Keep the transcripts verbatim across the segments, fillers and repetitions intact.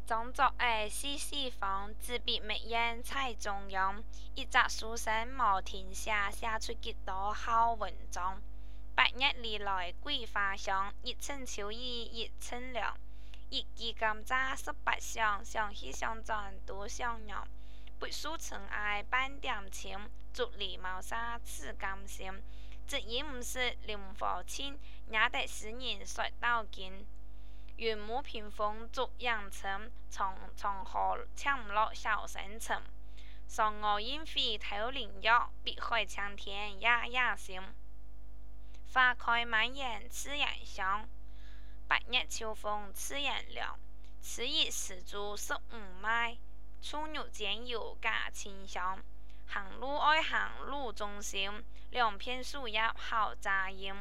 裝作誒四四方，紙筆墨硯在中央，一隻書生無停寫，寫出幾多好文章。八日里來桂花香，一寸秋意一寸涼。一枝甘蔗十八香，相喜相讚多相讓。不訴情愛半點情，竹籬茅沙此甘心。只因唔是靈火親，也得使人說到盡。雲霧屏風逐陽春，長長河搶落小生情。嫦娥煙飛偷靈藥，碧海青天夜夜心。花開滿園刺人香，八月秋風刺人涼。此一時竹十五邁，處女間有假清香。行路愛行路中心，兩片樹葉好扎音。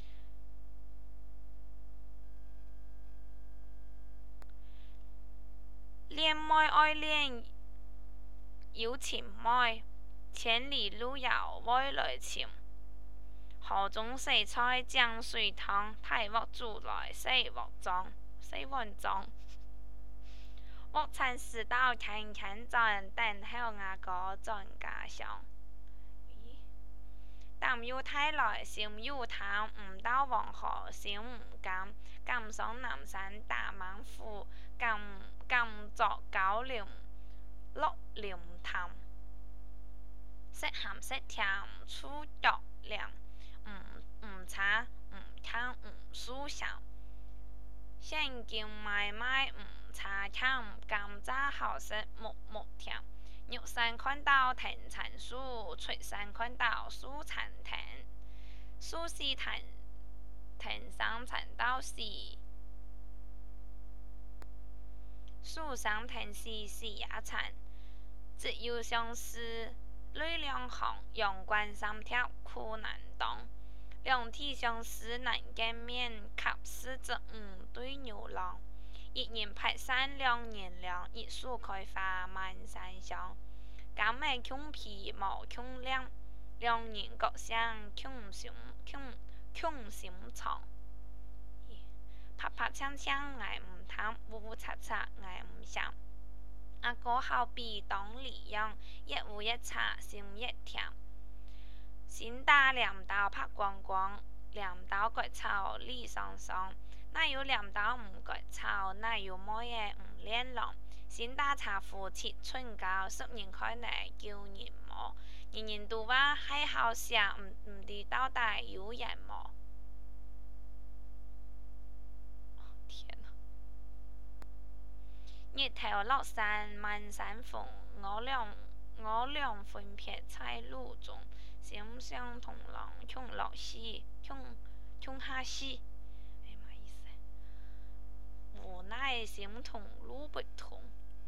戀愛愛戀有情愛，千里路遙愛來尋。河中洗菜江水湯，大鑊煮來四鑊裝，四碗裝。鑊鏟時到輕輕轉，等候阿哥轉家鄉。膽又太來心又貪，唔到黃河心唔甘。甘上南山大猛虎，甘甘作高粱落林潭。食鹹食甜醋腳涼，唔唔茶唔湯唔酥香。現今買賣唔茶湯，甘蔗好食木木甜。入山看到藤纏樹，出山看到樹纏藤。樹是藤，藤上纏到死。樹上藤是死也纏。只有相思淚兩行，陽關三條苦難當。兩地相思難見面，恰似這五對牛郎。一人拍山兩人涼，一樹開花滿山香。甘美窮皮無窮亮，兩人各相窮心窮窮心腸。拍拍槍槍愛唔貪，烏烏擦擦愛唔想。阿哥好比當里樣，一烏一擦心一甜。心大兩刀拍光光，兩刀割草理爽爽。哪有兩刀唔割草，哪有乜嘢唔練浪。心大茶壺切春糕，十人開嚟叫人摸。人人都話係好食，唔唔知到底有人摸。天啊！日頭落山滿山風，我倆我倆分別在路中。心相同郎窮落西，窮窮下西。哎呀媽意思？無奈心同路不同。